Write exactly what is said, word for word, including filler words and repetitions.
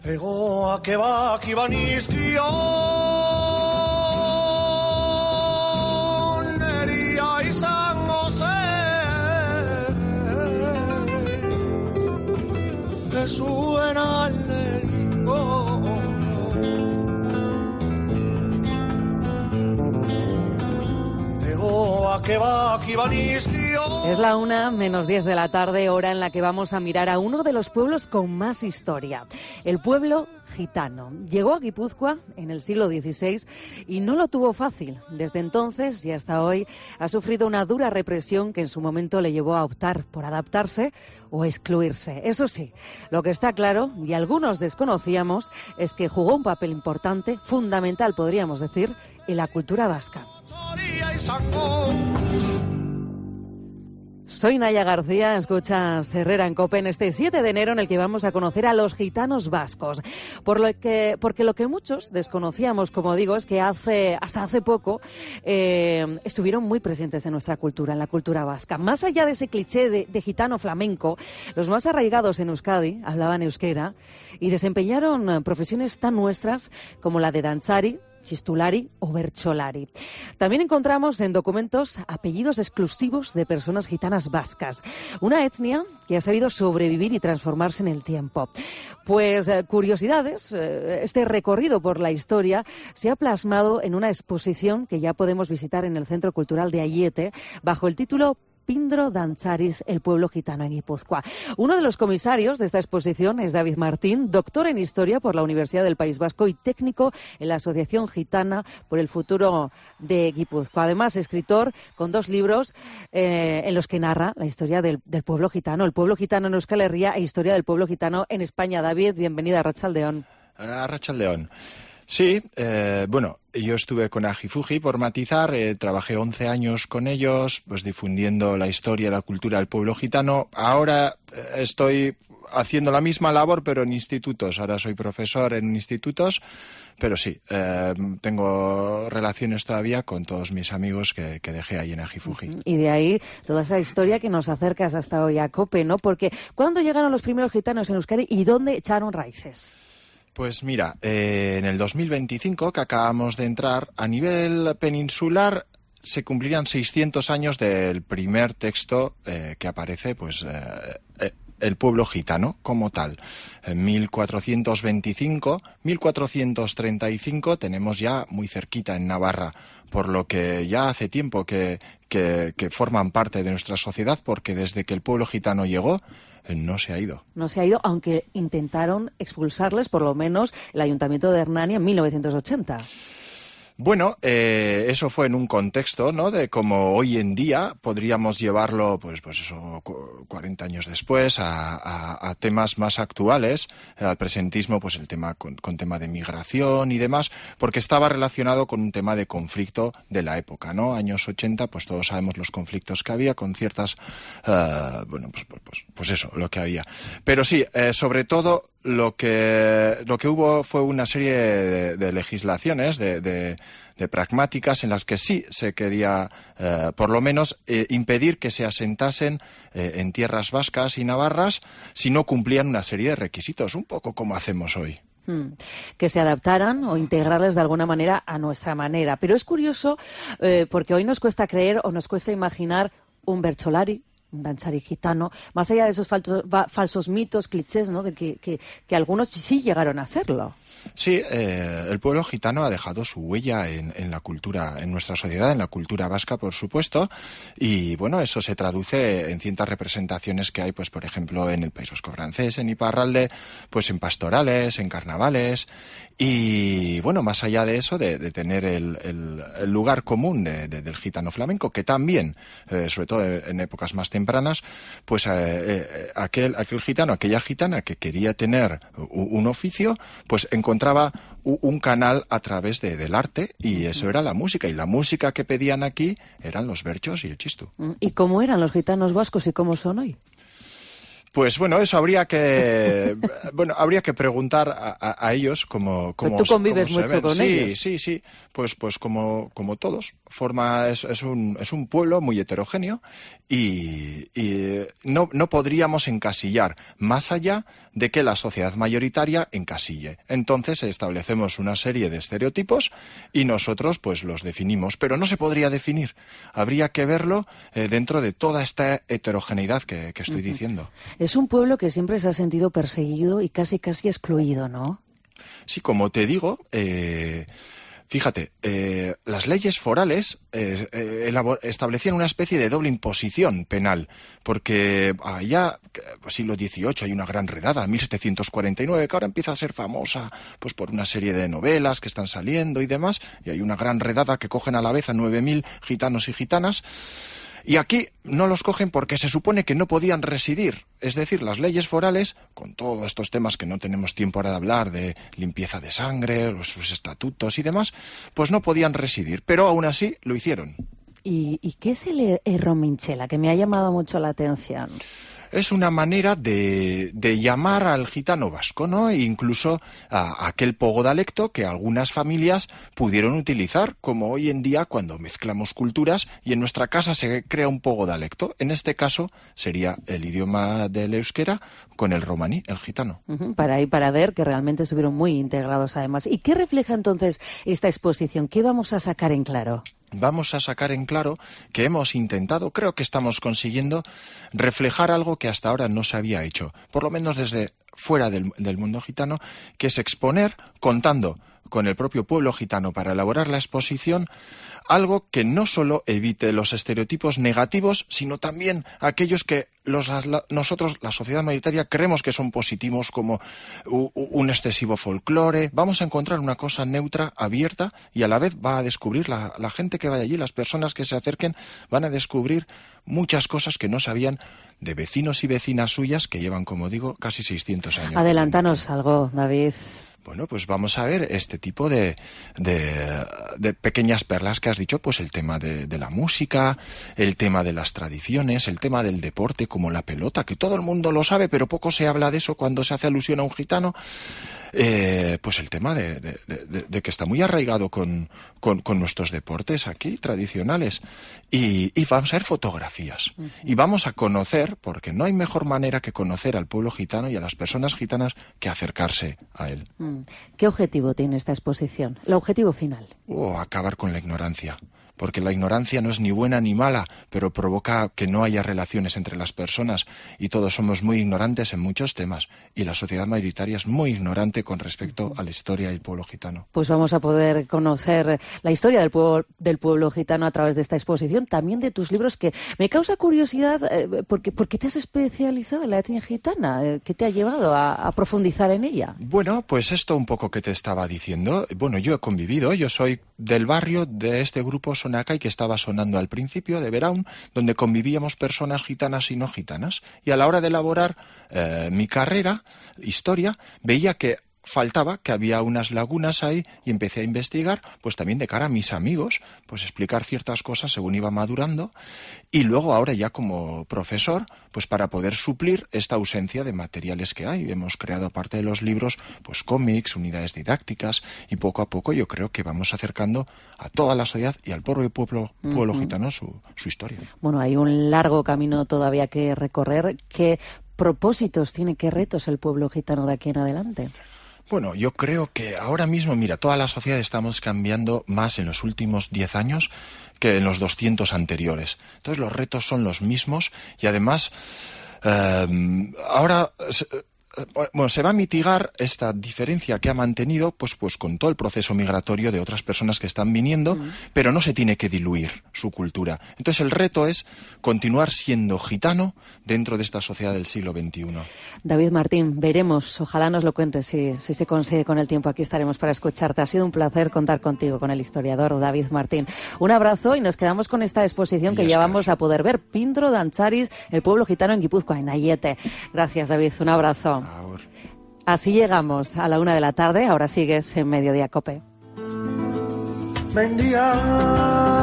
Egoak ebak iban izkion eria izango zen ez zuen alde egingo. Es la una menos diez de la tarde, hora en la que vamos a mirar a uno de los pueblos con más historia, el pueblo gitano. Llegó a Guipúzcoa en el siglo dieciséis y no lo tuvo fácil. Desde entonces y hasta hoy ha sufrido una dura represión que en su momento le llevó a optar por adaptarse o excluirse. Eso sí, lo que está claro, y algunos desconocíamos, es que jugó un papel importante, fundamental podríamos decir, en la cultura vasca. Soy Naya García, escuchas Herrera en COPE en este siete de enero en el que vamos a conocer a los gitanos vascos. Por lo que, porque lo que muchos desconocíamos, como digo, es que hace hasta hace poco eh, estuvieron muy presentes en nuestra cultura, en la cultura vasca. Más allá de ese cliché de, de gitano flamenco, los más arraigados en Euskadi hablaban euskera y desempeñaron profesiones tan nuestras como la de danzari, chistulari o bercholari. También encontramos en documentos apellidos exclusivos de personas gitanas vascas, una etnia que ha sabido sobrevivir y transformarse en el tiempo. Pues eh, curiosidades, eh, este recorrido por la historia se ha plasmado en una exposición que ya podemos visitar en el Centro Cultural de Aiete bajo el título Pindro Dantzariz, el pueblo gitano en Guipúzcoa. Uno de los comisarios de esta exposición es David Martín, doctor en Historia por la Universidad del País Vasco y técnico en la Asociación Gitana por el Futuro de Guipúzcoa. Además, escritor con dos libros eh, en los que narra la historia del, del pueblo gitano, el pueblo gitano en Euskal Herria e historia del pueblo gitano en España. David, bienvenida a Arratsaldeon. A Arratsaldeon. Sí, eh, bueno, yo estuve con Ajifuji por matizar, eh, trabajé once años con ellos, pues difundiendo la historia y la cultura del pueblo gitano. Ahora eh, estoy haciendo la misma labor, pero en institutos. Ahora soy profesor en institutos, pero sí, eh, tengo relaciones todavía con todos mis amigos que, que dejé ahí en Ajifuji. Y de ahí toda esa historia que nos acercas hasta hoy a COPE, ¿no? Porque ¿cuándo llegaron los primeros gitanos en Euskadi y dónde echaron raíces? Pues mira, eh, en el dos mil veinticinco, que acabamos de entrar, a nivel peninsular se cumplirían seiscientos años del primer texto eh, que aparece, pues, eh, eh, el pueblo gitano como tal. En mil cuatrocientos veinticinco, mil cuatrocientos treinta y cinco tenemos ya muy cerquita en Navarra, por lo que ya hace tiempo que, que, que forman parte de nuestra sociedad, porque desde que el pueblo gitano llegó, no se ha ido. No se ha ido, aunque intentaron expulsarles, por lo menos, el Ayuntamiento de Hernani en mil novecientos ochenta. Bueno, eh, eso fue en un contexto, ¿no?, de cómo hoy en día podríamos llevarlo, pues, pues eso, cuarenta años después, a, a, a temas más actuales, al presentismo, pues el tema con, con tema de migración y demás, porque estaba relacionado con un tema de conflicto de la época, ¿no? Años ochenta, pues todos sabemos los conflictos que había con ciertas, uh, bueno, pues, pues, pues eso, lo que había. Pero sí, eh, sobre todo, Lo que lo que hubo fue una serie de, de legislaciones, de, de, de pragmáticas en las que sí se quería, eh, por lo menos, eh, impedir que se asentasen eh, en tierras vascas y navarras si no cumplían una serie de requisitos, un poco como hacemos hoy. Hmm. Que se adaptaran o integrarles de alguna manera a nuestra manera. Pero es curioso eh, porque hoy nos cuesta creer o nos cuesta imaginar un bercholari, un danzari gitano, más allá de esos falsos, falsos mitos, clichés, ¿no?, de que, que, que algunos sí llegaron a serlo. Sí, eh, el pueblo gitano ha dejado su huella en, en la cultura, en nuestra sociedad, en la cultura vasca, por supuesto, y bueno, eso se traduce en ciertas representaciones que hay, pues por ejemplo, en el País Vasco francés, en Iparralde, pues en pastorales, en carnavales, y bueno, más allá de eso, de, de tener el, el, el lugar común de, de, del gitano flamenco, que también, eh, sobre todo en épocas más tempranas, pues eh, eh, aquel, aquel gitano, aquella gitana que quería tener un, un oficio, pues encontraba un canal a través de, del arte, y eso era la música, y la música que pedían aquí eran los berchos y el chistu. ¿Y cómo eran los gitanos vascos y cómo son hoy? Pues bueno, eso habría que bueno habría que preguntar a, a, a ellos cómo, cómo tú convives cómo mucho con sí, ellos. Sí, sí, sí. Pues pues como como todos, forma es, es un es un pueblo muy heterogéneo y, y no no podríamos encasillar más allá de que la sociedad mayoritaria encasille. Entonces establecemos una serie de estereotipos y nosotros pues los definimos, pero no se podría definir. Habría que verlo eh, dentro de toda esta heterogeneidad que, que estoy uh-huh. diciendo. Es un pueblo que siempre se ha sentido perseguido y casi casi excluido, ¿no? Sí, como te digo, eh, fíjate, eh, las leyes forales eh, eh, elabor- establecían una especie de doble imposición penal, porque allá, siglo dieciocho, hay una gran redada, mil setecientos cuarenta y nueve, que ahora empieza a ser famosa pues por una serie de novelas que están saliendo y demás, y hay una gran redada que cogen a la vez a nueve mil gitanos y gitanas. Y aquí no los cogen porque se supone que no podían residir. Es decir, las leyes forales, con todos estos temas que no tenemos tiempo ahora de hablar, de limpieza de sangre, sus estatutos y demás, pues no podían residir. Pero aún así lo hicieron. ¿Y, y qué es el errominchela? Que me ha llamado mucho la atención. Es una manera de, de llamar al gitano vasco, ¿no? E incluso a, a aquel pogodalecto que algunas familias pudieron utilizar, como hoy en día cuando mezclamos culturas y en nuestra casa se crea un pogodalecto. En este caso sería el idioma del euskera con el romaní, el gitano. Uh-huh, para ahí, para ver que realmente estuvieron muy integrados además. ¿Y qué refleja entonces esta exposición? ¿Qué vamos a sacar en claro? Vamos a sacar en claro que hemos intentado, creo que estamos consiguiendo, reflejar algo que hasta ahora no se había hecho, por lo menos desde fuera del, del mundo gitano, que es exponer, contando con el propio pueblo gitano para elaborar la exposición, algo que no solo evite los estereotipos negativos, sino también aquellos que los, la, nosotros, la sociedad mayoritaria, creemos que son positivos, como u, un excesivo folclore. Vamos a encontrar una cosa neutra, abierta, y a la vez va a descubrir la, la gente que vaya allí, las personas que se acerquen, van a descubrir muchas cosas que no sabían de vecinos y vecinas suyas que llevan, como digo, casi seiscientos años. Adelántanos algo, David. Bueno, pues vamos a ver este tipo de, de, de pequeñas perlas que has dicho, pues el tema de, de la música, el tema de las tradiciones, el tema del deporte como la pelota, que todo el mundo lo sabe, pero poco se habla de eso cuando se hace alusión a un gitano. Eh, pues el tema de, de, de, de que está muy arraigado con, con, con nuestros deportes aquí, tradicionales. Y, y vamos a ver fotografías. Uh-huh. Y vamos a conocer, porque no hay mejor manera que conocer al pueblo gitano y a las personas gitanas que acercarse a él. Uh-huh. ¿Qué objetivo tiene esta exposición? ¿El objetivo final? Oh, acabar con la ignorancia. Porque la ignorancia no es ni buena ni mala, pero provoca que no haya relaciones entre las personas y todos somos muy ignorantes en muchos temas y la sociedad mayoritaria es muy ignorante con respecto a la historia del pueblo gitano. Pues vamos a poder conocer la historia del pueblo, del pueblo gitano a través de esta exposición, también de tus libros, que me causa curiosidad eh, porque, porque te has especializado en la etnia gitana. Eh, ¿Qué te ha llevado a, a profundizar en ella? Bueno, pues esto un poco que te estaba diciendo. Bueno, yo he convivido, yo soy del barrio de este grupo Sonacay que estaba sonando al principio, de Beraun, donde convivíamos personas gitanas y no gitanas. Y a la hora de elaborar eh, mi carrera, historia, veía que faltaba, que había unas lagunas ahí y empecé a investigar, pues también de cara a mis amigos, pues explicar ciertas cosas según iba madurando y luego ahora ya como profesor, pues para poder suplir esta ausencia de materiales que hay. Hemos creado, aparte de los libros, pues cómics, unidades didácticas y poco a poco yo creo que vamos acercando a toda la sociedad y al propio pueblo, pueblo uh-huh. gitano su, su historia. Bueno, hay un largo camino todavía que recorrer. ¿Qué propósitos tiene, qué retos el pueblo gitano de aquí en adelante? Bueno, yo creo que ahora mismo, mira, toda la sociedad estamos cambiando más en los últimos diez años que en los doscientos anteriores. Entonces los retos son los mismos y además eh, ahora... Bueno, se va a mitigar esta diferencia que ha mantenido pues, pues con todo el proceso migratorio de otras personas que están viniendo, mm. pero no se tiene que diluir su cultura. Entonces el reto es continuar siendo gitano dentro de esta sociedad del siglo veintiuno. David Martín, veremos, ojalá nos lo cuentes si, si se consigue con el tiempo. Aquí estaremos para escucharte. Ha sido un placer contar contigo, con el historiador David Martín. Un abrazo y nos quedamos con esta exposición que ya vamos a poder ver. Pintro Dantzaris, el pueblo gitano en Guipúzcoa, en Ayete. Gracias, David. Un abrazo. Ahora. Así llegamos a la una de la tarde. Ahora sigues en Mediodía Cope. Mendia.